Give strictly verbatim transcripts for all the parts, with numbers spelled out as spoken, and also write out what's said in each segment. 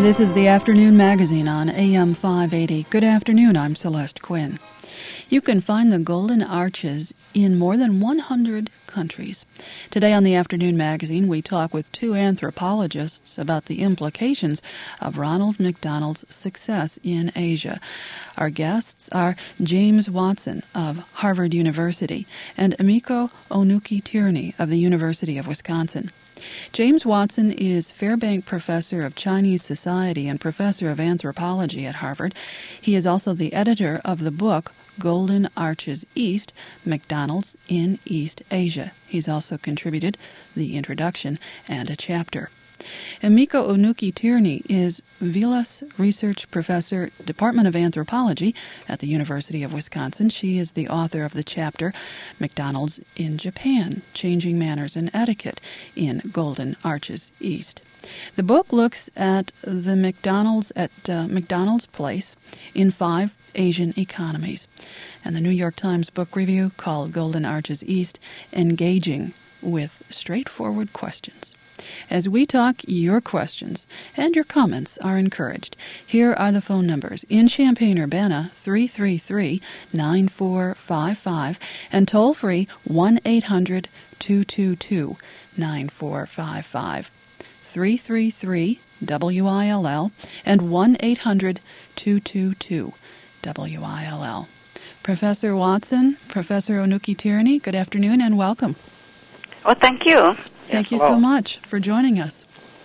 This is the Afternoon Magazine on A M five eighty. Good afternoon, I'm Celeste Quinn. You can find the Golden Arches in more than one hundred countries. Today on the Afternoon Magazine, we talk with two anthropologists about the implications of Ronald McDonald's success in Asia. Our guests are James Watson of Harvard University and Emiko Onuki-Tierney of the University of Wisconsin. James Watson is Fairbank Professor of Chinese Society and Professor of Anthropology at Harvard. He is also the editor of the book Golden Arches East, McDonald's in East Asia. He's also contributed the introduction and a chapter. Emiko Onuki-Tierney is Vilas Research Professor, Department of Anthropology at the University of Wisconsin. She is the author of the chapter McDonald's in Japan, Changing Manners and Etiquette in Golden Arches East. The book looks at the McDonald's at uh, McDonald's Place in five Asian economies. And the New York Times Book Review called Golden Arches East engaging with straightforward questions. As we talk, your questions and your comments are encouraged. Here are the phone numbers. In Champaign-Urbana, three three three, nine four five five, and toll-free one eight hundred, two two two, nine four five five. three three three, W I L L and one eight hundred, two two two, W I L L. Professor Watson, Professor Onuki-Tierney, good afternoon and welcome. Well, thank you. Thank yes, you hello. so much for joining us.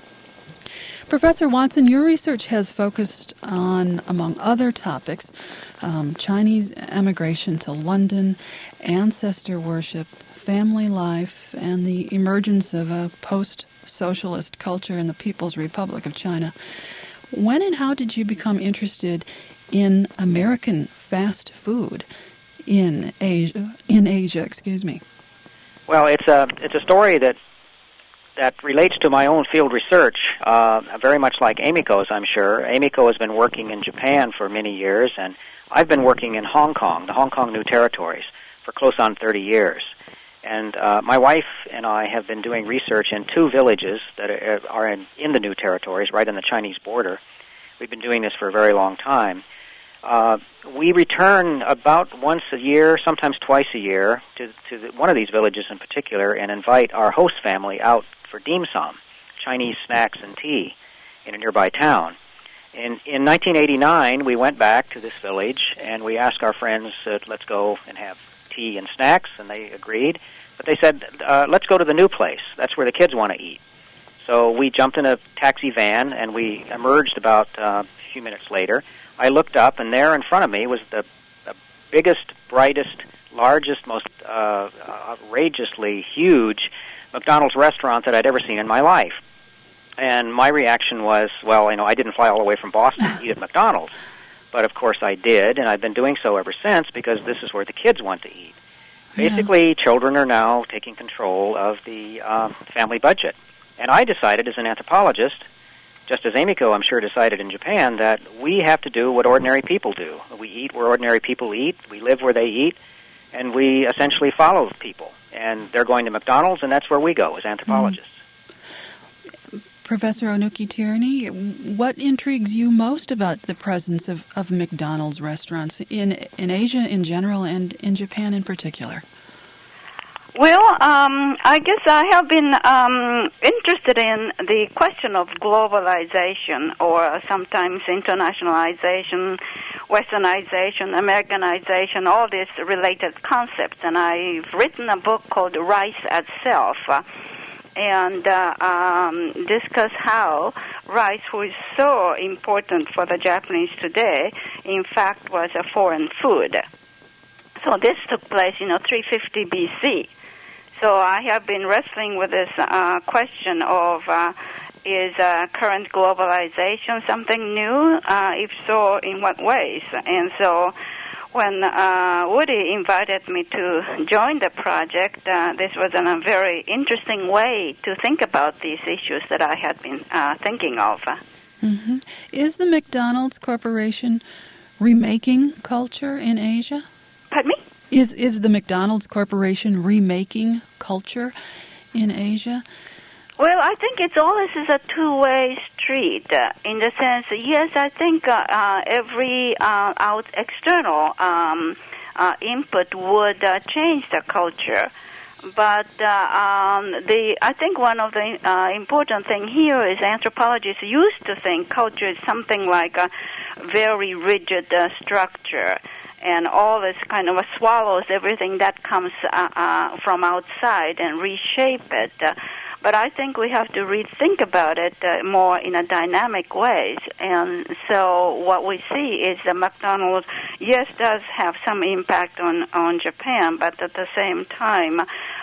Professor Watson, your research has focused on, among other topics, um, Chinese emigration to London, ancestor worship, family life, and the emergence of a post-socialist culture in the People's Republic of China. When and how did you become interested in American fast food in Asia? In Asia, excuse me. Well, it's a it's a story that that relates to my own field research, uh, very much like Emiko's, I'm sure. Emiko has been working in Japan for many years, and I've been working in Hong Kong, the Hong Kong New Territories, for close on thirty years. And uh, my wife and I have been doing research in two villages that are, are in, in the New Territories, right on the Chinese border. We've been doing this for a very long time. Uh, we return about once a year, sometimes twice a year, to, to the, one of these villages in particular and invite our host family out for dim sum, Chinese snacks and tea, in a nearby town. In, in nineteen eighty-nine, we went back to this village and we asked our friends, uh, let's go and have tea and snacks, and they agreed. But they said, uh, let's go to the new place. That's where the kids want to eat. So we jumped in a taxi van and we emerged about uh, a few minutes later. I looked up, and there in front of me was the, the biggest, brightest, largest, most uh, outrageously huge McDonald's restaurant that I'd ever seen in my life. And my reaction was, well, you know, I didn't fly all the way from Boston to eat at McDonald's. But, of course, I did, and I've been doing so ever since because this is where the kids want to eat. Yeah. Basically, children are now taking control of the uh, family budget. And I decided as an anthropologist, just as Emiko, I'm sure, decided in Japan, that we have to do what ordinary people do. We eat where ordinary people eat, we live where they eat, and we essentially follow people. And they're going to McDonald's, and that's where we go as anthropologists. Mm. Professor Onuki-Tierney, what intrigues you most about the presence of, of McDonald's restaurants in, in Asia in general and in Japan in particular? Well, um, I guess I have been um, interested in the question of globalization, or sometimes internationalization, westernization, Americanization, all these related concepts. And I've written a book called Rice as Self, uh, and uh, um, discuss how rice, who is so important for the Japanese today, in fact was a foreign food. So this took place, you know, three fifty B C. So I have been wrestling with this uh, question of uh, is uh, current globalization something new? Uh, if so, in what ways? And so when uh, Woody invited me to join the project, uh, this was in a very interesting way to think about these issues that I had been uh, thinking of. Mm-hmm. Is the McDonald's Corporation remaking culture in Asia? Pardon me? Is is the McDonald's Corporation remaking culture in Asia? Well, I think it's always is a two-way treat uh, in the sense, yes, I think uh, uh, every uh, out external um, uh, input would uh, change the culture. But uh, um, the I think one of the uh, important thing here is anthropologists used to think culture is something like a very rigid uh, structure, and all this kind of uh, swallows everything that comes uh, uh, from outside and reshape it. Uh, but I think we have to rethink about it uh, more in a dynamic ways. And so what we see is that McDonald's, yes, does have some impact on, on Japan, but at the same time,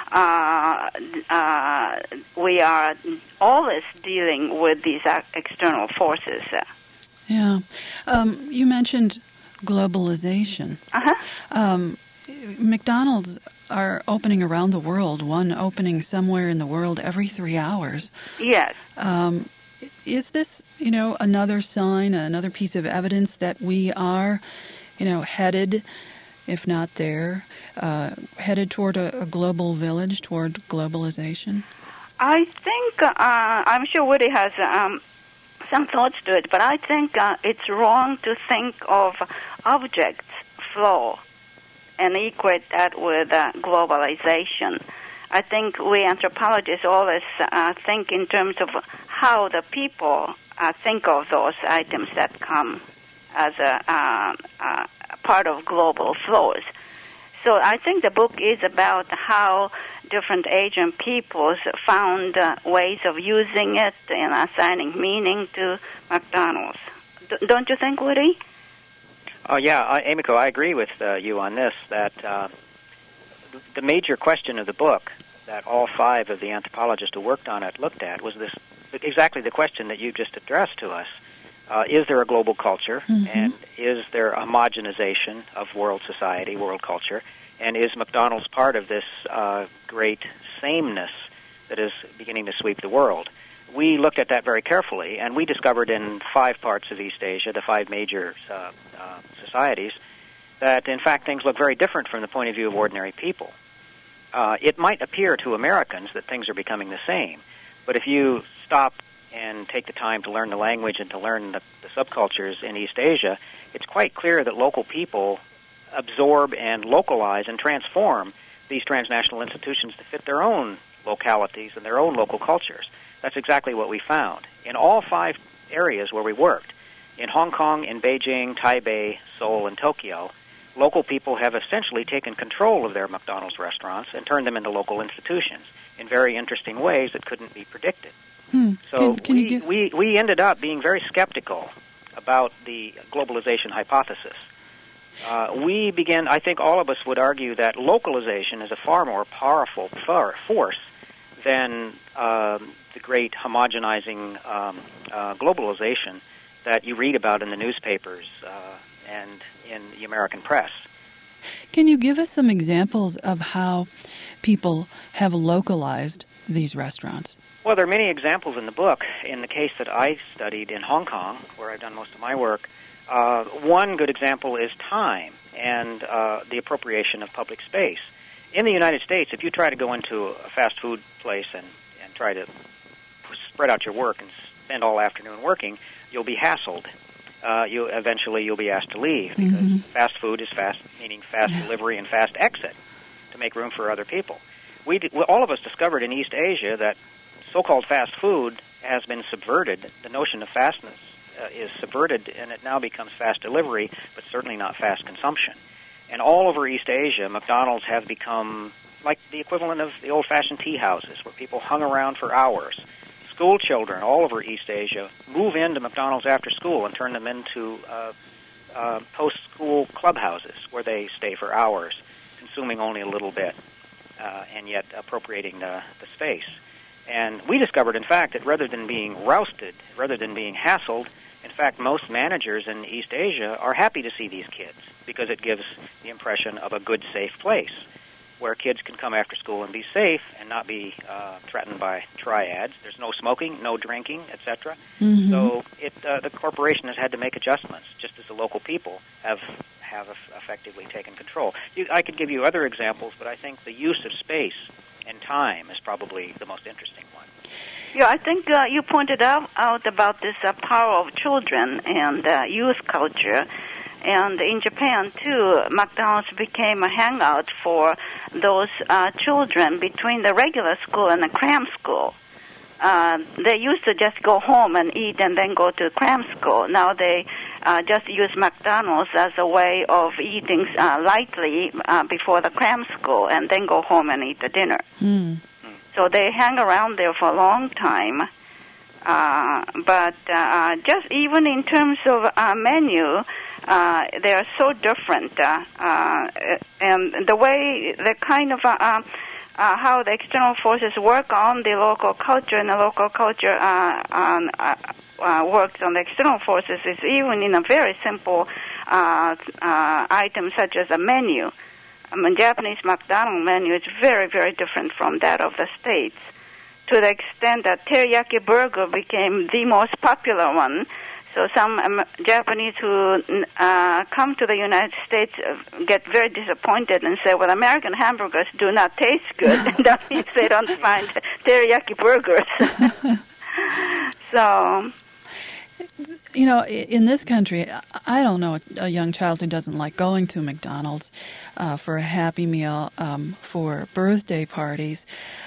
uh, uh, we are always dealing with these uh, external forces. Yeah. Um, you mentioned globalization. Uh-huh. Um, McDonald's are opening around the world, one opening somewhere in the world every three hours. Yes. Um, is this, you know, another sign, another piece of evidence that we are, you know, headed, if not there, uh, headed toward a, a global village, toward globalization? I think, uh, I'm sure Woody has um, some thoughts to it, but I think uh, it's wrong to think of objects flow and equate that with uh, globalization. I think we anthropologists always uh, think in terms of how the people uh, think of those items that come as a uh, uh, part of global flows. So I think the book is about how different Asian peoples found uh, ways of using it and assigning meaning to McDonald's. D- don't you think, Woody? Oh, uh, yeah, uh, Emiko, I agree with uh, you on this, that uh, the major question of the book that all five of the anthropologists who worked on it looked at was this, exactly the question that you just addressed to us. Uh, is there a global culture, mm-hmm. and is there a homogenization of world society, world culture, and is McDonald's part of this uh, great sameness that is beginning to sweep the world? We looked at that very carefully, and we discovered in five parts of East Asia, the five major uh, uh, societies, that in fact things look very different from the point of view of ordinary people. Uh, it might appear to Americans that things are becoming the same, but if you stop and take the time to learn the language and to learn the, the subcultures in East Asia, it's quite clear that local people absorb and localize and transform these transnational institutions to fit their own localities and their own local cultures. That's exactly what we found. In all five areas where we worked, in Hong Kong, in Beijing, Taipei, Seoul, and Tokyo, local people have essentially taken control of their McDonald's restaurants and turned them into local institutions in very interesting ways that couldn't be predicted. Hmm. So can, can we, you give... we, we ended up being very skeptical about the globalization hypothesis. Uh, we began, I think all of us would argue that localization is a far more powerful far force than um, the great homogenizing um, uh, globalization that you read about in the newspapers uh, and in the American press. Can you give us some examples of how people have localized these restaurants? Well, there are many examples in the book. In the case that I studied in Hong Kong, where I've done most of my work, uh, one good example is time and uh, the appropriation of public space. In the United States, if you try to go into a fast food place and, and try to spread out your work and spend all afternoon working, you'll be hassled. Uh, you eventually you'll be asked to leave because mm-hmm. fast food is fast, meaning fast delivery and fast exit to make room for other people. We did, well, all of us discovered in East Asia that so-called fast food has been subverted. The notion of fastness uh, is subverted, and it now becomes fast delivery, but certainly not fast consumption. And all over East Asia, McDonald's have become like the equivalent of the old-fashioned tea houses, where people hung around for hours. School children all over East Asia move into McDonald's after school and turn them into uh, uh, post-school clubhouses where they stay for hours, consuming only a little bit, uh, and yet appropriating the, the space. And we discovered, in fact, that rather than being rousted, rather than being hassled, in fact, most managers in East Asia are happy to see these kids because it gives the impression of a good, safe place where kids can come after school and be safe and not be uh, threatened by triads. There's no smoking, no drinking, et cetera. Mm-hmm. So it, uh, the corporation has had to make adjustments, just as the local people have have effectively taken control. You, I could give you other examples, but I think the use of space and time is probably the most interesting one. Yeah, I think uh, you pointed out, out about this uh, power of children and uh, youth culture. And in Japan, too, McDonald's became a hangout for those uh, children between the regular school and the cram school. Uh, they used to just go home and eat and then go to cram school. Now they uh, just use McDonald's as a way of eating uh, lightly uh, before the cram school and then go home and eat the dinner. Mm. So they hang around there for a long time. Uh, but uh, just even in terms of uh, menu, uh, they are so different. Uh, uh, and the way, the kind of uh, uh, uh, how the external forces work on the local culture and the local culture uh, um, uh, uh, works on the external forces is even in a very simple uh, uh, item such as a menu. I mean, Japanese McDonald's menu is very, very different from that of the States, to the extent that teriyaki burger became the most popular one. So some um, Japanese who uh, come to the United States uh, get very disappointed and say, well, American hamburgers do not taste good. That means they don't find teriyaki burgers. So... You know, in this country, I don't know a young child who doesn't like going to McDonald's uh, for a Happy Meal, um, for birthday parties.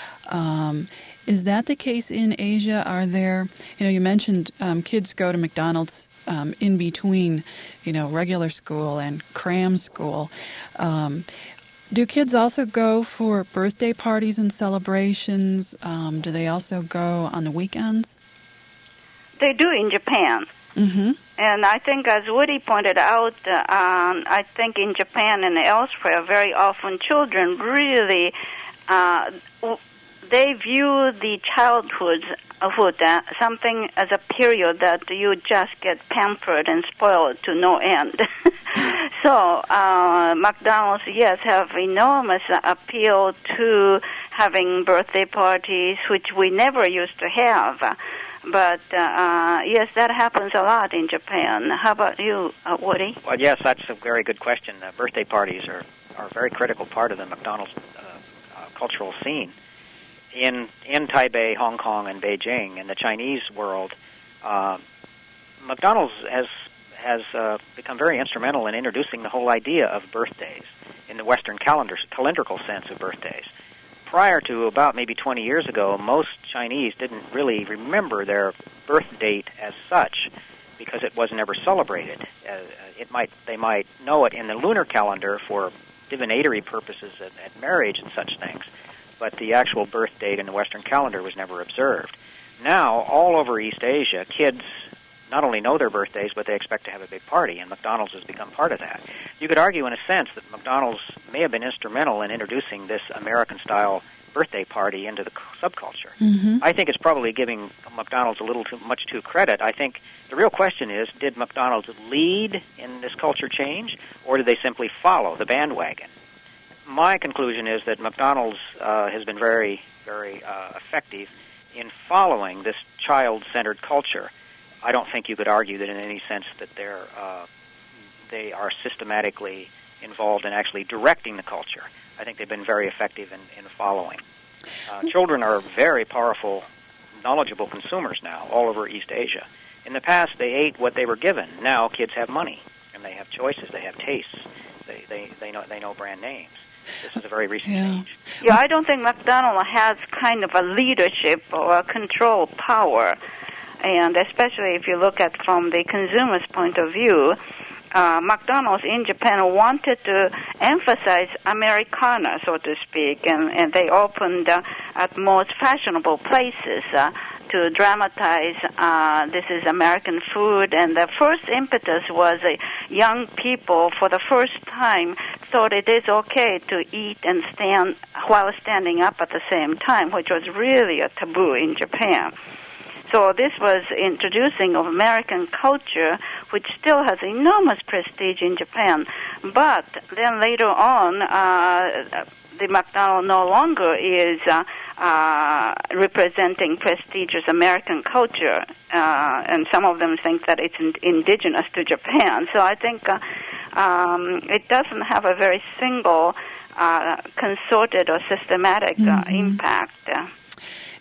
Um, is that the case in Asia? Are there, you know, you mentioned um, kids go to McDonald's um, in between, you know, regular school and cram school. Um, do kids also go for birthday parties and celebrations? Um, do they also go on the weekends? They do in Japan. Mm-hmm. And I think, as Woody pointed out, uh, um, I think in Japan and elsewhere, very often children really, uh, they view the childhood hood, uh, something as a period that you just get pampered and spoiled to no end. So uh, McDonald's, yes, have enormous appeal to having birthday parties, which we never used to have. But, uh, uh, yes, that happens a lot in Japan. How about you, uh, Woody? Well, yes, that's a very good question. Uh, birthday parties are, are a very critical part of the McDonald's uh, uh, cultural scene. In in Taipei, Hong Kong, and Beijing, in the Chinese world, uh, McDonald's has has uh, become very instrumental in introducing the whole idea of birthdays in the Western calendar, calendrical sense of birthdays. Prior to about maybe twenty years ago, most Chinese didn't really remember their birth date as such because it was never celebrated. Uh, it might they might know it in the lunar calendar for divinatory purposes at, at marriage and such things, but the actual birth date in the Western calendar was never observed. Now, all over East Asia, kids not only know their birthdays, but they expect to have a big party, and McDonald's has become part of that. You could argue, in a sense, that McDonald's may have been instrumental in introducing this American-style birthday party into the subculture. Mm-hmm. I think it's probably giving McDonald's a little too much too credit. I think the real question is, did McDonald's lead in this culture change, or did they simply follow the bandwagon? My conclusion is that McDonald's uh, has been very, very uh, effective in following this child-centered culture. I don't think you could argue that in any sense that they're uh, they are systematically involved in actually directing the culture. I think they've been very effective in, in following. Uh, children are very powerful, knowledgeable consumers now all over East Asia. In the past, they ate what they were given. Now, kids have money, and they have choices. They have tastes. They they they know they know brand names. This is a very recent Yeah. change. Yeah, I don't think McDonald's has kind of a leadership or a control power. And especially if you look at from the consumer's point of view, uh, McDonald's in Japan wanted to emphasize Americana, so to speak, and, and they opened uh, at most fashionable places uh, to dramatize uh, this is American food. And the first impetus was uh, young people for the first time thought it is okay to eat and stand while standing up at the same time, which was really a taboo in Japan. So this was introducing of American culture, which still has enormous prestige in Japan. But then later on, uh, the McDonald's no longer is uh, uh, representing prestigious American culture, uh, and some of them think that it's in- indigenous to Japan. So I think uh, um, it doesn't have a very single, uh, consorted or systematic uh, mm-hmm. impact. Uh,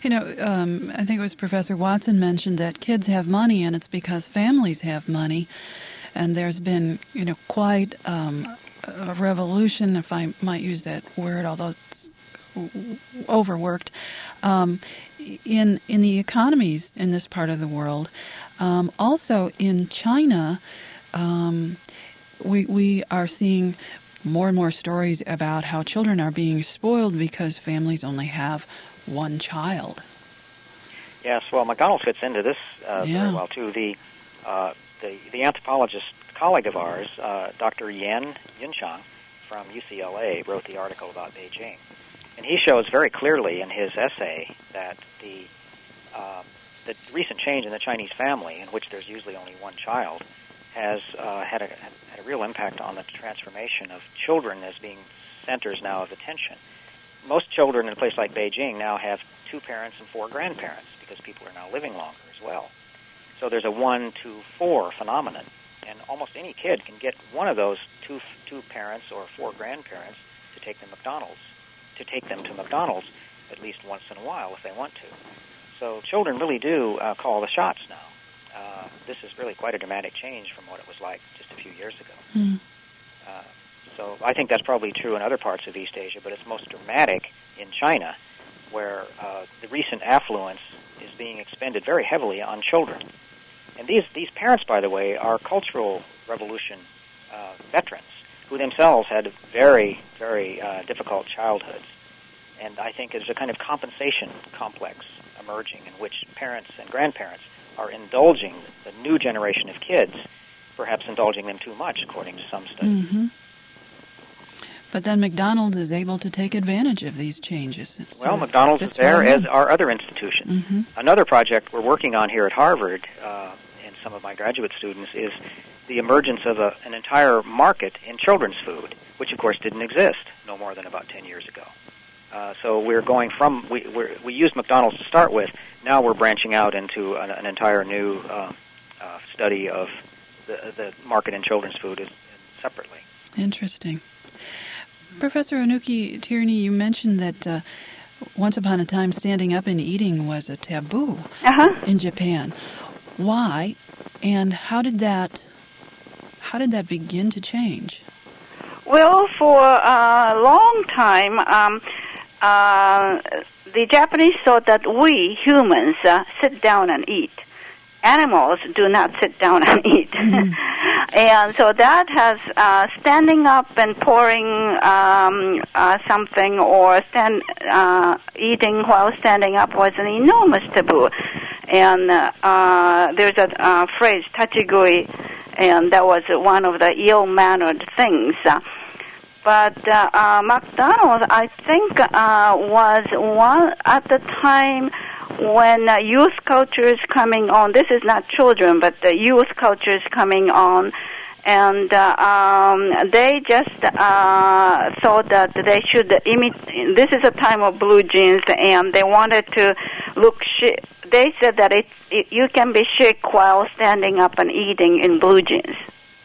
You know, um, I think it was Professor Watson mentioned that kids have money, and it's because families have money. And there's been, you know, quite um, a revolution, if I might use that word, although it's overworked, um, in in the economies in this part of the world. Um, also in China, um, we we are seeing more and more stories about how children are being spoiled because families only have one child. Yes, well, McDonald's fits into this uh, yeah. very well too. The uh, the the anthropologist colleague of ours, uh, Doctor Yan Yunchang from U C L A, wrote the article about Beijing, and he shows very clearly in his essay that the uh, the recent change in the Chinese family, in which there's usually only one child, has uh, had a had a real impact on the transformation of children as being centers now of attention. Most children in a place like Beijing now have two parents and four grandparents because people are now living longer as well. So there's a one to four phenomenon, and almost any kid can get one of those two two parents or four grandparents to take them McDonald's, to take them to McDonald's at least once in a while if they want to. So children really do uh, call the shots now. Uh, this is really quite a dramatic change from what it was like just a few years ago. Mm. Uh, so I think that's probably true in other parts of East Asia, but it's most dramatic in China, where uh, the recent affluence is being expended very heavily on children. And these, these parents, by the way, are Cultural Revolution uh, veterans who themselves had very, very uh, difficult childhoods. And I think there's a kind of compensation complex emerging in which parents and grandparents are indulging the new generation of kids, perhaps indulging them too much, according to some studies. Mm-hmm. But then McDonald's is able to take advantage of these changes. It Well, McDonald's is there, right as are other institutions. Mm-hmm. Another project we're working on here at Harvard, uh, and some of my graduate students, is the emergence of a, an entire market in children's food, which, of course, didn't exist no more than about ten years ago. Uh, so we're going from, we we're, we used McDonald's to start with, now we're branching out into an, an entire new uh, uh, study of the, the market in children's food is, separately. Interesting. Professor Onuki Tierney, you mentioned that uh, once upon a time standing up and eating was a taboo uh-huh. in Japan. Why, and how did that how did that begin to change? Well, for a long time, um, uh, the Japanese thought that we humans uh, sit down and eat. Animals do not sit down and eat. Mm. And so that has uh, standing up and pouring um, uh, something or stand, uh, eating while standing up was an enormous taboo. And uh, uh, there's a uh, phrase, tachigui, and that was one of the ill-mannered things. Uh, But uh, uh, McDonald's, I think, uh, was one at the time when uh, youth culture is coming on. This is not children, but the youth culture is coming on. And uh, um, they just uh, thought that they should imitate. This is a time of blue jeans, and they wanted to look chic. They said that it, it, you can be chic while standing up and eating in blue jeans.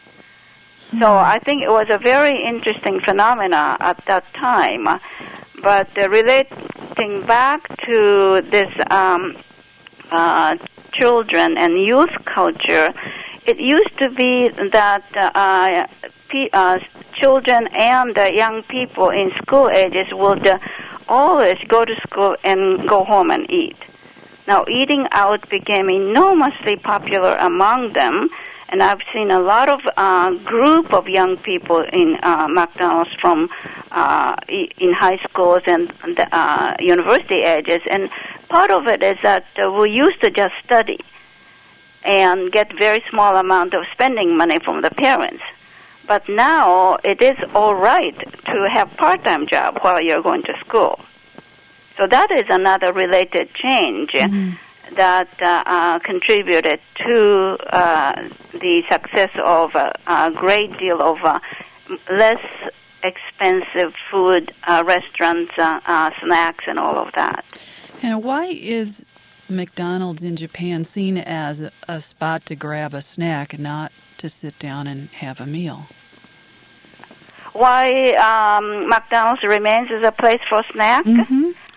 So I think it was a very interesting phenomena at that time. But uh, relating back to this um, uh, children and youth culture, it used to be that uh, p- uh, children and uh, young people in school ages would uh, always go to school and go home and eat. Now, eating out became enormously popular among them. And I've seen a lot of uh, group of young people in uh, McDonald's from uh, in high schools and the, uh, university ages. And part of it is that uh, we used to just study and get very small amount of spending money from the parents. But now it is all right to have part-time job while you're going to school. So that is another related change. Mm-hmm. that uh, uh, contributed to uh, the success of uh, a great deal of uh, less expensive food, uh, restaurants, uh, uh, snacks, and all of that. And why is McDonald's in Japan seen as a, a spot to grab a snack, not to sit down and have a meal? Why um, McDonald's remains as a place for snack? Mm-hmm.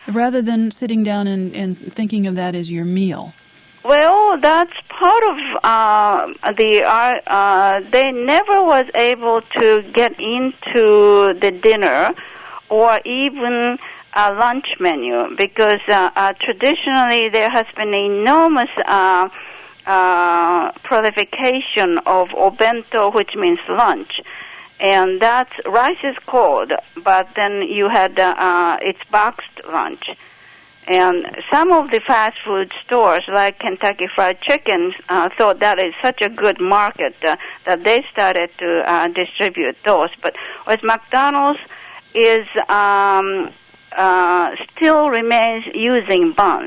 rather than sitting down and, and thinking of that as your meal? Well, that's part of uh, the. Uh, uh, they never was able to get into the dinner or even a lunch menu because uh, uh, traditionally there has been enormous uh, uh, proliferation of obento, which means lunch. And that's, rice is cold, but then you had, uh, uh, it's boxed lunch. And some of the fast food stores, like Kentucky Fried Chicken, uh, thought that is such a good market uh, that they started to uh, distribute those. But with McDonald's is um, uh, still remains using buns.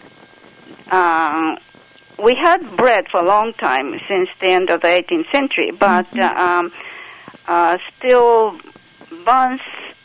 Uh, we had bread for a long time since the end of the eighteenth century, but mm-hmm. uh, um, uh, still buns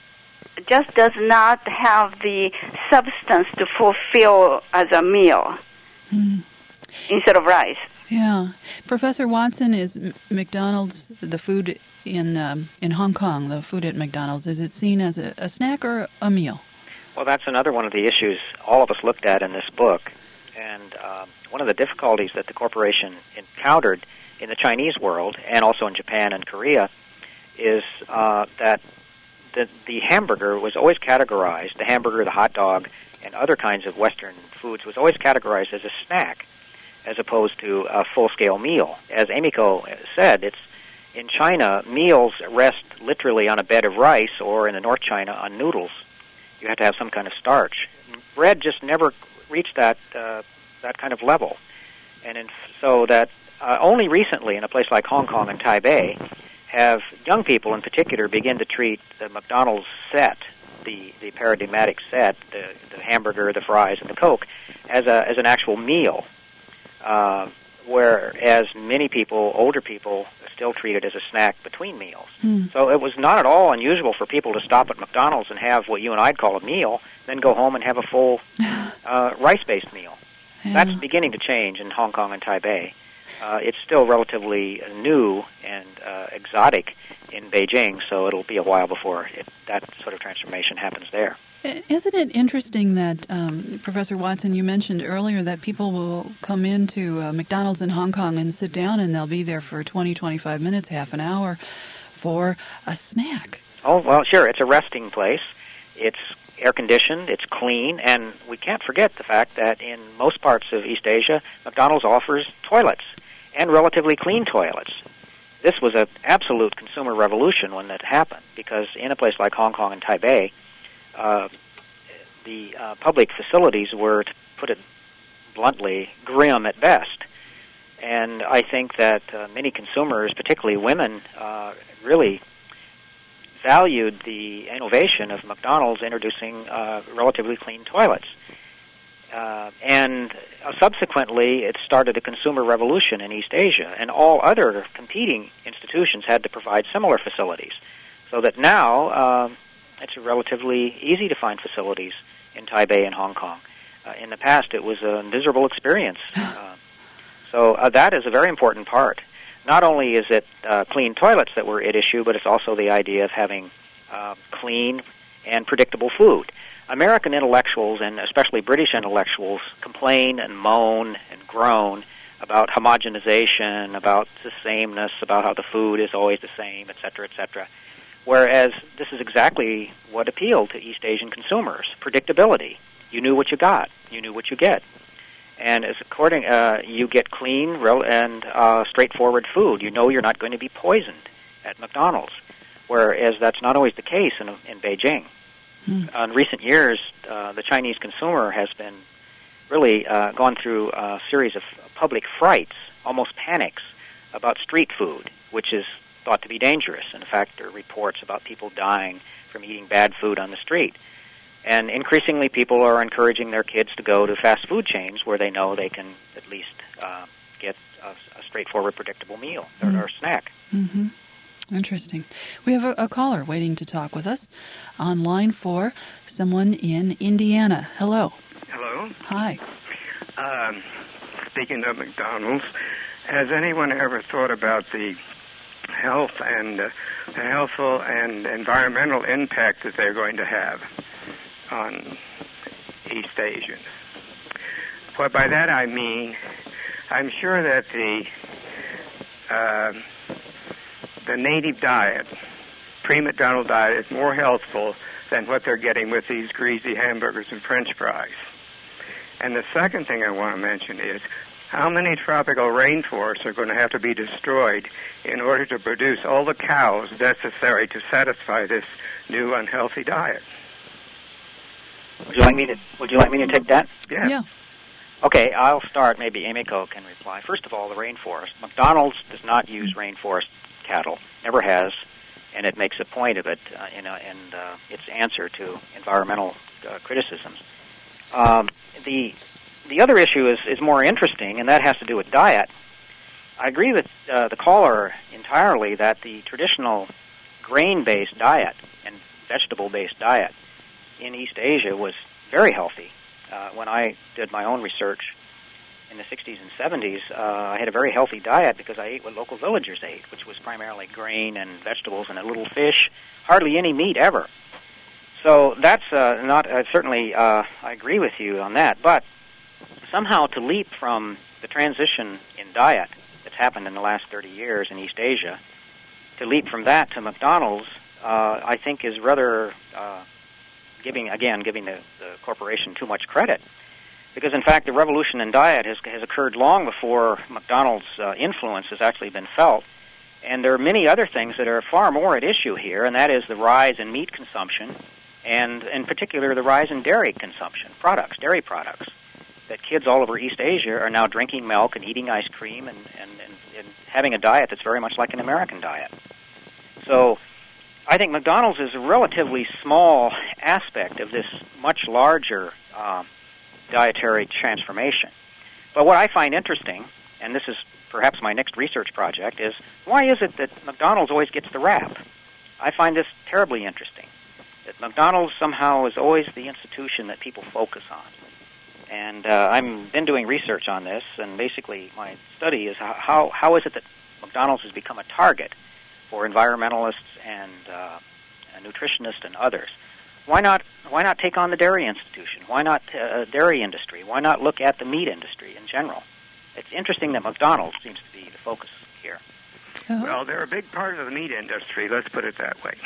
just does not have the substance to fulfill as a meal mm. instead of rice. Yeah. Professor Watson, is McDonald's, the food in um, in Hong Kong, the food at McDonald's, is it seen as a, a snack or a meal? Well, that's another one of the issues all of us looked at in this book. And uh, one of the difficulties that the corporation encountered in the Chinese world and also in Japan and Korea is uh, that The, the hamburger was always categorized, the hamburger, the hot dog, and other kinds of Western foods was always categorized as a snack as opposed to a full-scale meal. As Emiko said, it's in China, meals rest literally on a bed of rice or in the North China on noodles. You have to have some kind of starch. Bread just never reached that uh, that kind of level. And in, so that uh, only recently in a place like Hong Kong and Taipei have young people in particular begin to treat the McDonald's set, the, the paradigmatic set, the, the hamburger, the fries, and the Coke, as a as an actual meal, uh, whereas many people, older people, still treat it as a snack between meals. Mm. So it was not at all unusual for people to stop at McDonald's and have what you and I'd call a meal, then go home and have a full uh, rice-based meal. Yeah. That's beginning to change in Hong Kong and Taipei. Uh, it's still relatively new and uh, exotic in Beijing, so it'll be a while before it, that sort of transformation happens there. Isn't it interesting that, um, Professor Watson, you mentioned earlier that people will come into uh, McDonald's in Hong Kong and sit down and they'll be there for twenty, twenty-five minutes, half an hour for a snack? Oh, well, sure. It's a resting place. It's air-conditioned, it's clean, and we can't forget the fact that in most parts of East Asia, McDonald's offers toilets. And relatively clean toilets. This was an absolute consumer revolution when that happened, because in a place like Hong Kong and Taipei, uh, the uh, public facilities were, to put it bluntly, grim at best. And I think that uh, many consumers, particularly women, uh, really valued the innovation of McDonald's introducing uh, relatively clean toilets. Uh, and uh, subsequently, it started a consumer revolution in East Asia, and all other competing institutions had to provide similar facilities, so that now uh, it's relatively easy to find facilities in Taipei and Hong Kong. Uh, in the past, it was a miserable experience. Uh, so uh, that is a very important part. Not only is it uh, clean toilets that were at issue, but it's also the idea of having uh, clean and predictable food. American intellectuals, and especially British intellectuals, complain and moan and groan about homogenization, about the sameness, about how the food is always the same, et cetera, et cetera. Whereas this is exactly what appealed to East Asian consumers, predictability. You knew what you got. You knew what you get. And as according, uh, you get clean and uh, straightforward food. You know you're not going to be poisoned at McDonald's, whereas that's not always the case in, in Beijing. Uh, in recent years, uh, the Chinese consumer has been really uh, gone through a series of public frights, almost panics, about street food, which is thought to be dangerous. In fact, there are reports about people dying from eating bad food on the street. And increasingly, people are encouraging their kids to go to fast food chains where they know they can at least uh, get a, a straightforward, predictable meal or, mm. or snack. Mm-hmm. Interesting. We have a, a caller waiting to talk with us on line four, someone in Indiana. Hello. Hello. Hi. Um, speaking of McDonald's, has anyone ever thought about the health and uh, the healthful and environmental impact that they're going to have on East Asians. What by that I mean, I'm sure that the uh, the native diet, pre-McDonald diet, is more healthful than what they're getting with these greasy hamburgers and French fries. And the second thing I want to mention is how many tropical rainforests are going to have to be destroyed in order to produce all the cows necessary to satisfy this new unhealthy diet. Would you like me to? Would you like me to take that? Yeah. Yeah. Okay, I'll start. Maybe Emiko can reply. First of all, the rainforest. McDonald's does not use rainforest cattle. Never has, and it makes a point of it uh, in, a, in uh, its answer to environmental uh, criticisms. Um, the the other issue is, is more interesting, and that has to do with diet. I agree with uh, the caller entirely that the traditional grain-based diet and vegetable-based diet in East Asia was very healthy. Uh, when I did my own research in the sixties and seventies, uh, I had a very healthy diet because I ate what local villagers ate, which was primarily grain and vegetables and a little fish, hardly any meat ever. So that's uh, not uh, certainly uh, I agree with you on that. But somehow to leap from the transition in diet that's happened in the last thirty years in East Asia, to leap from that to McDonald's, uh, I think is rather uh, giving again giving the, the corporation too much credit. Because, in fact, the revolution in diet has, has occurred long before McDonald's uh, influence has actually been felt. And there are many other things that are far more at issue here, and that is the rise in meat consumption and, in particular, the rise in dairy consumption, products, dairy products, that kids all over East Asia are now drinking milk and eating ice cream and, and, and, and having a diet that's very much like an American diet. So I think McDonald's is a relatively small aspect of this much larger uh, dietary transformation. But what I find interesting, and this is perhaps my next research project, is why is it that McDonald's always gets the rap? I find this terribly interesting, that McDonald's somehow is always the institution that people focus on. And uh, I've been doing research on this, and basically my study is how, how, how is it that McDonald's has become a target for environmentalists and uh, nutritionists and others. Why not? Why not take on the dairy institution? Why not uh, dairy industry? Why not look at the meat industry in general? It's interesting that McDonald's seems to be the focus here. Uh, Well, they're a big part of the meat industry, let's put it that way.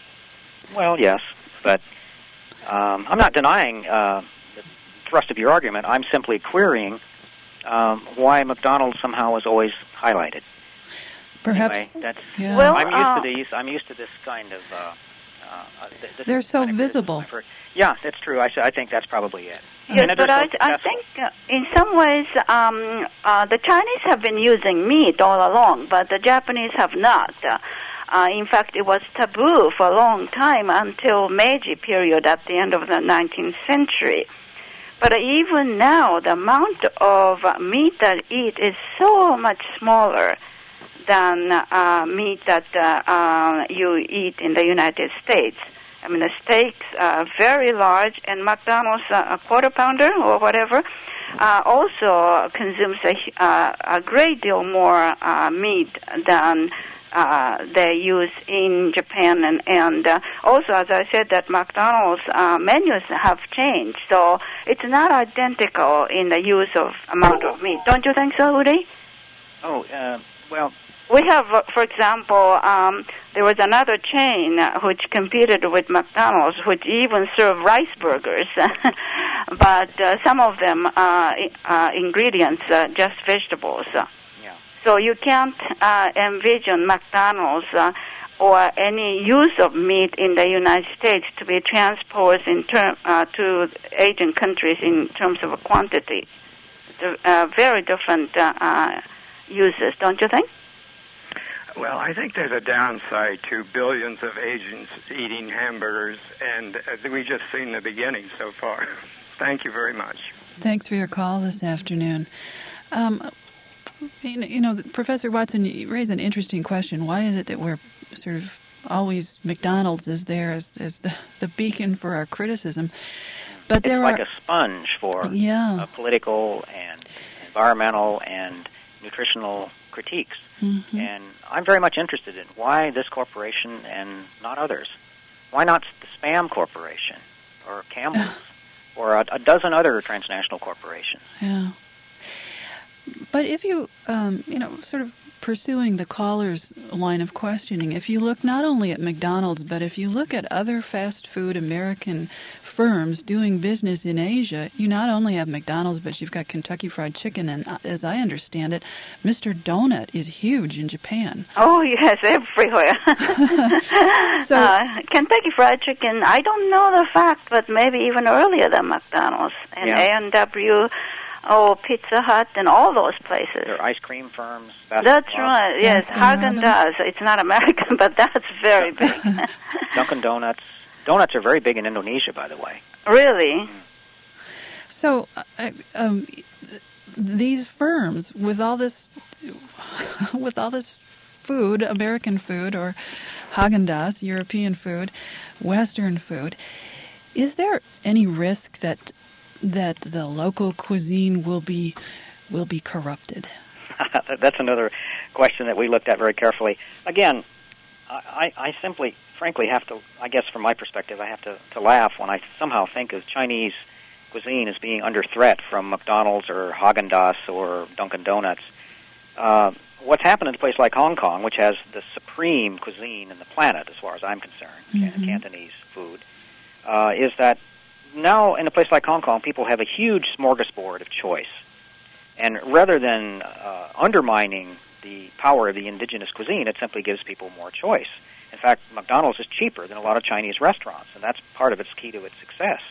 Well, yes, but um, I'm not denying uh, the thrust of your argument. I'm simply querying um, why McDonald's somehow is always highlighted. Perhaps. Anyway, that's, Yeah. Well, I'm used uh, to these. I'm used to this kind of. Uh, uh, th- this They're is so kind of visible. criticism I've heard. Yeah, that's true. I, s- I think that's probably it. Yes, And but they're I, so I successful. think uh, in some ways um, uh, the Chinese have been using meat all along, but the Japanese have not. Uh, uh, in fact, it was taboo for a long time until Meiji period at the end of the nineteenth century. But even now, the amount of uh, meat that I eat is so much smaller than uh, meat that uh, uh, you eat in the United States. I mean, the steaks are very large, and McDonald's, uh, a quarter pounder or whatever, uh, also consumes a, uh, a great deal more uh, meat than uh, they use in Japan. And, and uh, also, as I said, that McDonald's uh, menus have changed, so it's not identical in the use of amount of meat. Don't you think so, Uri? Oh, uh, well, We have, uh, for example, um, there was another chain uh, which competed with McDonald's, which even served rice burgers, but uh, some of them uh, uh, ingredients uh, just vegetables. yeah. So you can't uh, envision McDonald's uh, or any use of meat in the United States to be transposed in term, uh, to Asian countries in terms of quantity. Uh, very different uh, uh, uses, don't you think? Well, I think there's a downside to billions of Asians eating hamburgers, and uh, we've just seen the beginning so far. Thank you very much. Thanks for your call this afternoon. Um, you know, you know, Professor Watson, you raise an interesting question. Why is it that we're sort of always, McDonald's is there as, as the, the beacon for our criticism? But there it's like are, a sponge for yeah. uh, political and environmental and nutritional critiques. Mm-hmm. And I'm very much interested in why this corporation and not others. Why not the Spam Corporation or Campbell's? or a, a dozen other transnational corporations. Yeah. But if you, um, you know, sort of pursuing the caller's line of questioning, if you look not only at McDonald's, but if you look at other fast food American firms doing business in Asia, you not only have McDonald's, but you've got Kentucky Fried Chicken, and uh, as I understand it, Mister Donut is huge in Japan. Oh, yes, everywhere. so uh, Kentucky Fried Chicken, I don't know the fact, but maybe even earlier than McDonald's and yeah. A and W. Oh, Pizza Hut and all those places. They're ice cream firms. That's right. Yes, Haagen-Dazs. It's not American, but that's very big. Dunkin' Donuts. Donuts are very big in Indonesia, by the way. Really? So, uh, um, these firms with all this, with all this food, American food or Haagen-Dazs, European food, Western food, is there any risk that that the local cuisine will be will be corrupted? That's another question that we looked at very carefully. Again, I, I simply, frankly, have to, I guess from my perspective, I have to, to laugh when I somehow think of Chinese cuisine as being under threat from McDonald's or Haagen-Dazs or Dunkin' Donuts. Uh, what's happened in a place like Hong Kong, which has the supreme cuisine in the planet, as far as I'm concerned, mm-hmm. Cantonese food, uh, is that now, in a place like Hong Kong, people have a huge smorgasbord of choice. And rather than uh, undermining the power of the indigenous cuisine, it simply gives people more choice. In fact, McDonald's is cheaper than a lot of Chinese restaurants, and that's part of its key to its success.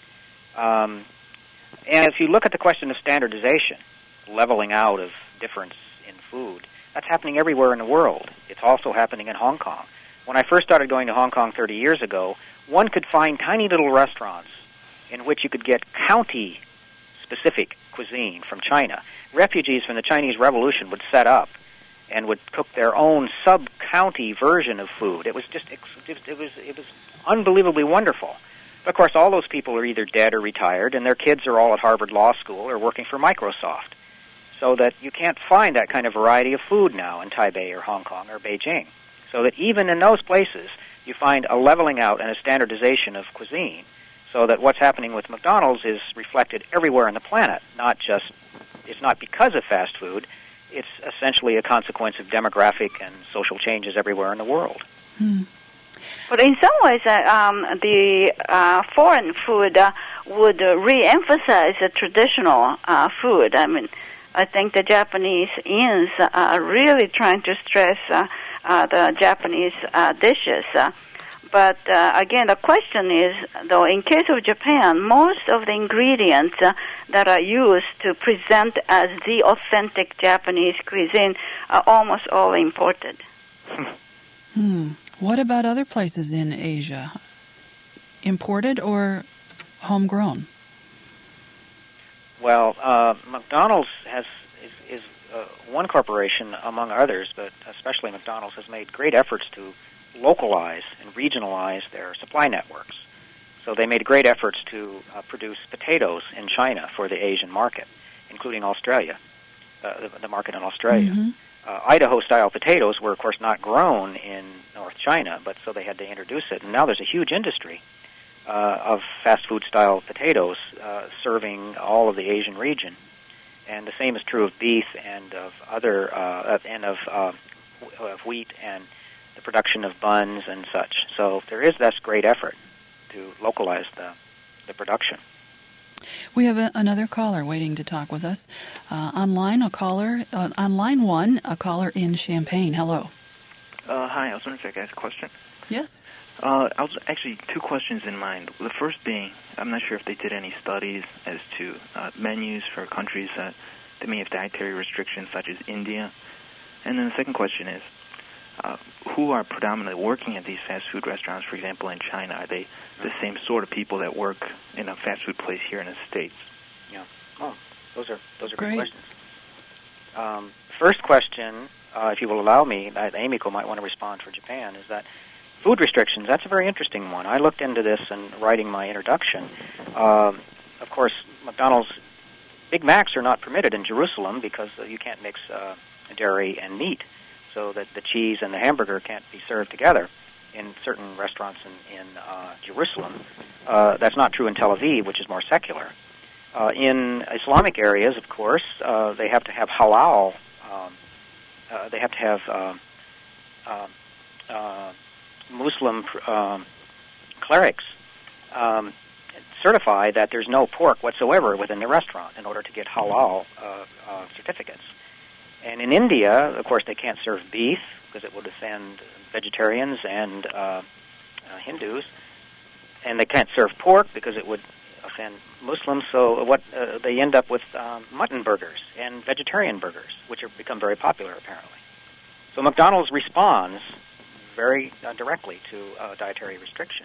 Um, and if you look at the question of standardization, leveling out of difference in food, that's happening everywhere in the world. It's also happening in Hong Kong. When I first started going to Hong Kong thirty years ago, one could find tiny little restaurants in which you could get county-specific cuisine from China. Refugees from the Chinese Revolution would set up and would cook their own sub-county version of food. It was just, it was, it was unbelievably wonderful. But of course, all those people are either dead or retired, and their kids are all at Harvard Law School or working for Microsoft. So that you can't find that kind of variety of food now in Taipei or Hong Kong or Beijing. So that even in those places, you find a leveling out and a standardization of cuisine, so that what's happening with McDonald's is reflected everywhere on the planet, not just, it's not because of fast food, it's essentially a consequence of demographic and social changes everywhere in the world. Hmm. But in some ways, uh, um, the uh, foreign food uh, would uh, re-emphasize the traditional uh, food. I mean, I think the Japanese inns are really trying to stress uh, uh, the Japanese uh, dishes. Uh, But uh, again, the question is, though, in case of Japan, most of the ingredients uh, that are used to present as the authentic Japanese cuisine are almost all imported. Hmm. What about other places in Asia? Imported or homegrown? Well, uh, McDonald's has is, is uh, one corporation among others, but especially McDonald's has made great efforts to localize and regionalize their supply networks. So they made great efforts to uh, produce potatoes in China for the Asian market, including Australia, uh, the, the market in Australia. Mm-hmm. Uh, Idaho-style potatoes were, of course, not grown in North China, but so they had to introduce it. And now there's a huge industry uh, of fast food-style potatoes uh, serving all of the Asian region. And the same is true of beef and of other, uh, and of, uh, of wheat and the production of buns and such. So there is this great effort to localize the, the production. We have a, another caller waiting to talk with us. Uh, online, a caller, uh, on line one, a caller in Champaign. Hello. Uh, hi, I was wondering if I could ask a question. Yes. Uh, I was actually two questions in mind. The first being, I'm not sure if they did any studies as to uh, menus for countries that, that may have dietary restrictions, such as India. And then the second question is, Uh, who are predominantly working at these fast food restaurants, for example, in China? Are they the same sort of people that work in a fast food place here in the States? Yeah. Oh, those are those are Great. good questions. Um, first question, uh, if you will allow me, uh, Amiko might want to respond for Japan, is that food restrictions. That's a very interesting one. I looked into this in writing my introduction. Um, of course, McDonald's Big Macs are not permitted in Jerusalem because uh, you can't mix uh, dairy and meat, so that the cheese and the hamburger can't be served together. in certain restaurants in, in uh, Jerusalem. Uh, that's not true in Tel Aviv, which is more secular. Uh, in Islamic areas, of course, uh, they have to have halal. Um, uh, they have to have uh, uh, uh, Muslim um, clerics um, certify that there's no pork whatsoever within the restaurant in order to get halal uh, uh, certificates. And in India, of course, they can't serve beef because it will offend vegetarians and uh, uh, Hindus. And they can't serve pork because it would offend Muslims. So what uh, they end up with um, mutton burgers and vegetarian burgers, which have become very popular, apparently. So McDonald's responds very uh, directly to uh, dietary restrictions.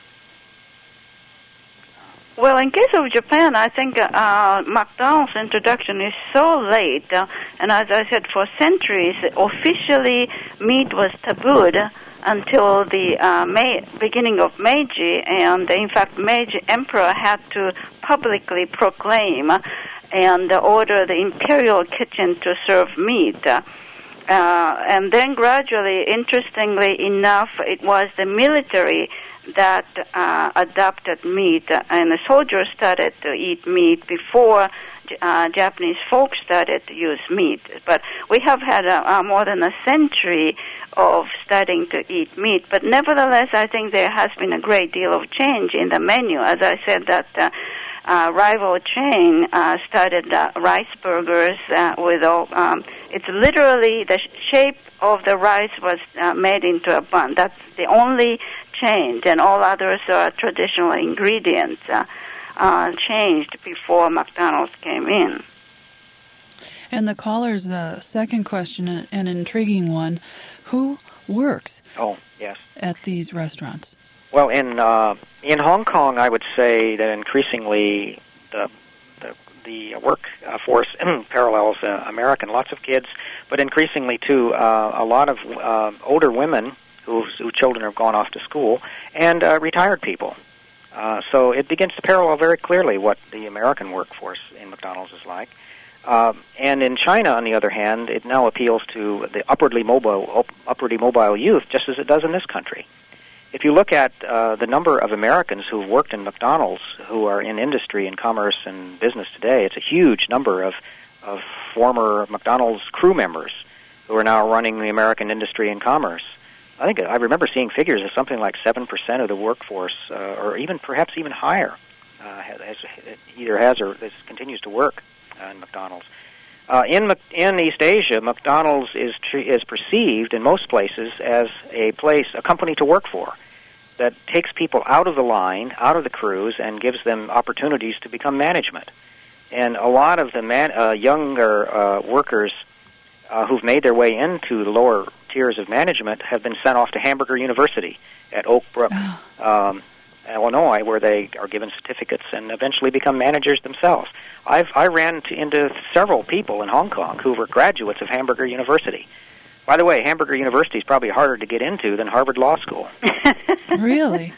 Well, in case of Japan, I think uh, McDonald's introduction is so late, uh, and as I said, for centuries, officially meat was tabooed until the uh, Mei- beginning of Meiji, and in fact, Meiji Emperor had to publicly proclaim and order the imperial kitchen to serve meat. Uh, and then gradually, interestingly enough, it was the military that uh, adopted meat, and the soldiers started to eat meat before uh, Japanese folks started to use meat. But we have had uh, uh, more than a century of starting to eat meat. But nevertheless, I think there has been a great deal of change in the menu. As I said, that uh, uh, rival chain uh, started uh, rice burgers uh, with all. Um, it's literally the shape of the rice was uh, made into a bun. That's the only change, and all others are traditional ingredients uh, uh, changed before McDonald's came in. And the caller's uh, second question, an intriguing one: who works oh, yes. at these restaurants? Well, in uh, in Hong Kong, I would say that increasingly the the, the workforce parallels uh, American. Lots of kids, but increasingly too uh, a lot of uh, older women whose, whose children have gone off to school, and uh, retired people. Uh, so it begins to parallel very clearly what the American workforce in McDonald's is like. Uh, and in China, on the other hand, it now appeals to the upwardly mobile, up, upwardly mobile youth, just as it does in this country. If you look at uh, the number of Americans who've worked in McDonald's, who are in industry and commerce and business today, it's a huge number of, of former McDonald's crew members who are now running the American industry and commerce. I think I remember seeing figures of something like seven percent of the workforce, uh, or even perhaps even higher, uh, has, either has or has, continues to work uh, in McDonald's. Uh, in in East Asia, McDonald's is tre- is perceived in most places as a place, a company to work for, that takes people out of the line, out of the crews, and gives them opportunities to become management. And a lot of the man, uh, younger uh, workers uh, who've made their way into the lower tiers of management have been sent off to Hamburger University at Oak Brook, oh. um, Illinois, where they are given certificates and eventually become managers themselves. I've I ran to, into several people in Hong Kong who were graduates of Hamburger University. By the way, Hamburger University is probably harder to get into than Harvard Law School. Really?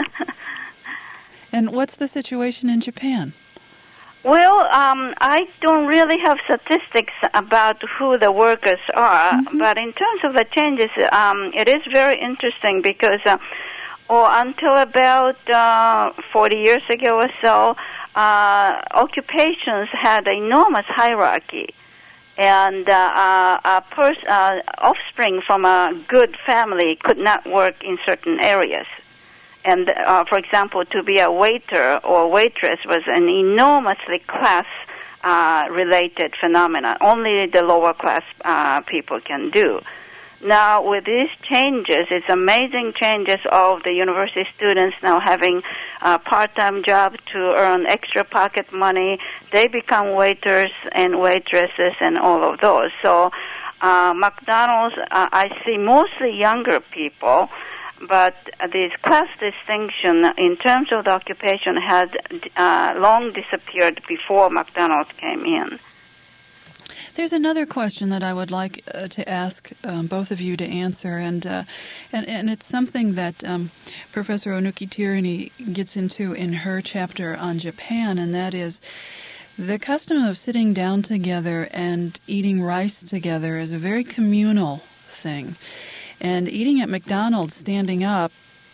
And what's the situation in Japan? Well, um, I don't really have statistics about who the workers are, mm-hmm. but in terms of the changes, um, it is very interesting because uh, oh, until about uh, forty years ago or so, uh, occupations had enormous hierarchy. And uh, uh, a pers- uh, offspring from a good family could not work in certain areas. And, uh, for example, to be a waiter or waitress was an enormously class-related uh, phenomenon. Only the lower-class uh, people can do. Now, with these changes, it's amazing changes of the university students now having a part-time job to earn extra pocket money. They become waiters and waitresses and all of those. So uh, McDonald's, uh, I see mostly younger people, but this class distinction in terms of the occupation had uh, long disappeared before McDonald's came in. There's another question that I would like uh, to ask um, both of you to answer, and uh, and, and it's something that um, Professor Onuki-Tierney gets into in her chapter on Japan, and that is the custom of sitting down together and eating rice together is a very communal thing. And eating at McDonald's standing up,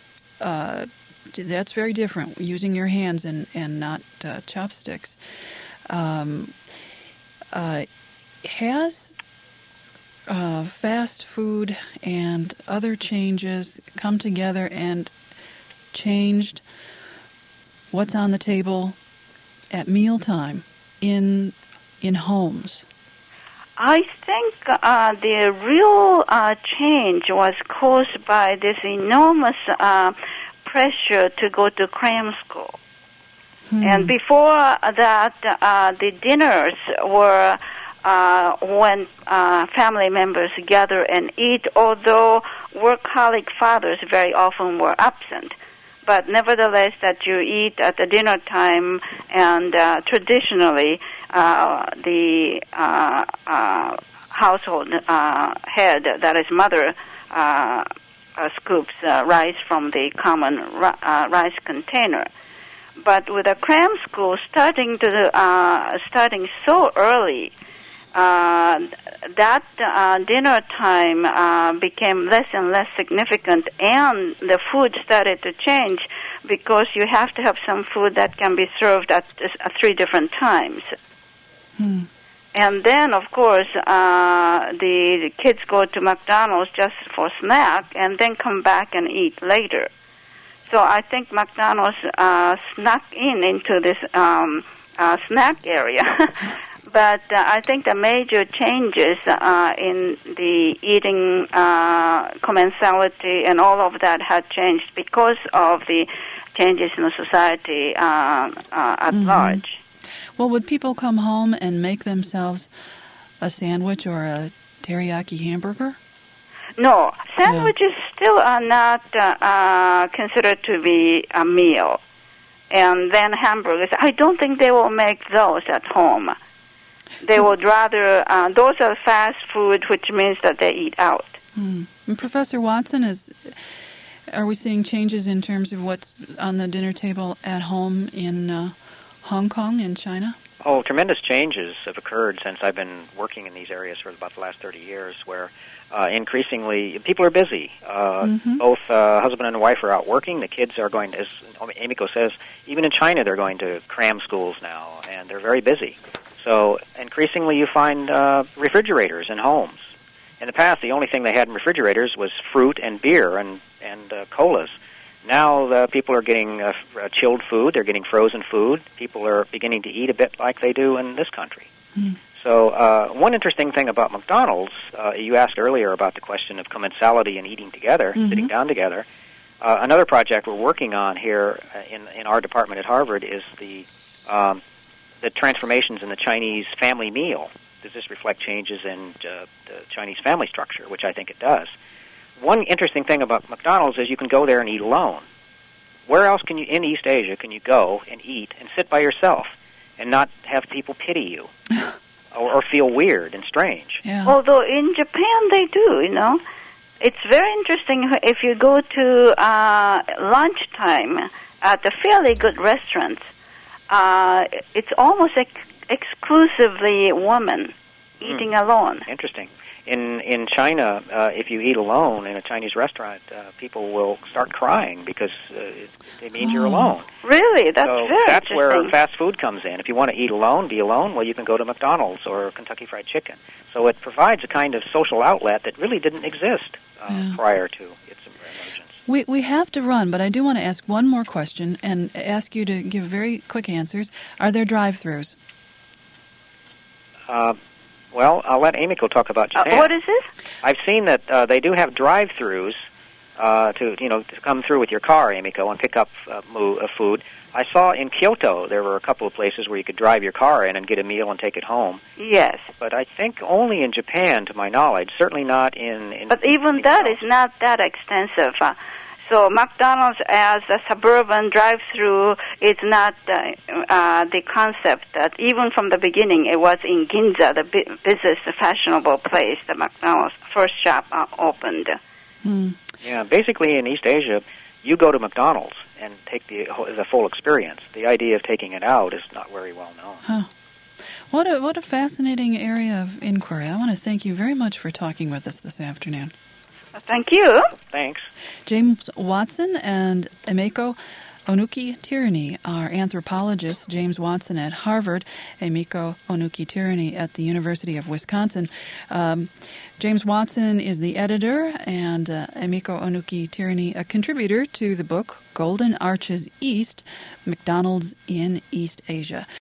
uh, that's very different, using your hands and, and not uh, chopsticks. Um, uh, has uh, fast food and other changes come together and changed what's on the table at mealtime in in homes? I think uh, the real uh, change was caused by this enormous uh, pressure to go to cram school. Hmm. And before that, uh, the dinners were uh, when uh, family members gather and eat, although workaholic fathers very often were absent. But nevertheless, that you eat at the dinner time, and uh, traditionally, uh, the uh, uh, household uh, head, that is mother, uh, uh, scoops uh, rice from the common ri- uh, rice container. But with a cram school starting to uh, starting so early, uh, that uh, dinner time uh, became less and less significant, and the food started to change because you have to have some food that can be served at, at three different times. Hmm. And then, of course, uh, the, the kids go to McDonald's just for snack and then come back and eat later. So I think McDonald's uh, snuck in into this um, uh, snack area. But uh, I think the major changes uh, in the eating uh, commensality and all of that had changed because of the changes in the society uh, uh, at mm-hmm. large. Well, would people come home and make themselves a sandwich or a teriyaki hamburger? No, sandwiches yeah. still are not uh, uh, considered to be a meal. And then hamburgers, I don't think they will make those at home. They would rather, uh, those are fast food, which means that they eat out. Hmm. And Professor Watson, is, are we seeing changes in terms of what's on the dinner table at home in uh, Hong Kong and China? Oh, tremendous changes have occurred since I've been working in these areas for about the last thirty years, where uh, increasingly people are busy. Uh, mm-hmm. Both uh, husband and wife are out working. The kids are going, as Emiko says, even in China they're going to cram schools now, and they're very busy. So increasingly you find uh, refrigerators in homes. In the past, the only thing they had in refrigerators was fruit and beer and, and uh, colas. Now uh, people are getting uh, uh, chilled food. They're getting frozen food. People are beginning to eat a bit like they do in this country. Mm. So uh, one interesting thing about McDonald's, uh, you asked earlier about the question of commensality and eating together, mm-hmm. sitting down together. Uh, another project we're working on here in, in our department at Harvard is the um, the transformations in the Chinese family meal. Does this reflect changes in uh, the Chinese family structure, which I think it does. One interesting thing about McDonald's is you can go there and eat alone. Where else can you, in East Asia, can you go and eat and sit by yourself and not have people pity you or, or feel weird and strange? Yeah. Although in Japan they do, you know. It's very interesting if you go to uh, lunchtime at a fairly good restaurant. Uh, it's almost ex- exclusively women eating mm. alone. Interesting. In in China, uh, if you eat alone in a Chinese restaurant, uh, people will start crying because uh, it, it means oh. you're alone. Really? That's so very that's interesting. where fast food comes in. If you want to eat alone, be alone, well, you can go to McDonald's or Kentucky Fried Chicken. So it provides a kind of social outlet that really didn't exist uh, yeah. prior to its emergence. We we have to run, but I do want to ask one more question and ask you to give very quick answers. Are there drive-thrus? Uh, well, I'll let Emiko talk about Japan. Uh, what is this? I've seen that uh, they do have drive-thrus uh, to you know to come through with your car, Emiko, and pick up uh, mo- uh, food. I saw in Kyoto there were a couple of places where you could drive your car in and get a meal and take it home. Yes. But I think only in Japan, to my knowledge. Certainly not in... in but even that else. Is not that extensive. Uh, so McDonald's as a suburban drive-through is not uh, uh, the concept that even from the beginning it was in Ginza, the bu- busiest, fashionable place, the McDonald's first shop uh, opened. Hmm. Yeah, basically in East Asia, you go to McDonald's and take the the full experience. The idea of taking it out is not very well known. Huh. What a what a fascinating area of inquiry. I want to thank you very much for talking with us this afternoon. Thank you. Thanks. James Watson and Emeko Onuki-Tierney are anthropologists. James Watson at Harvard, Emeko Onuki-Tierney at the University of Wisconsin. Um, James Watson is the editor, and uh, Emeko Onuki-Tierney a contributor to the book Golden Arches East, McDonald's in East Asia.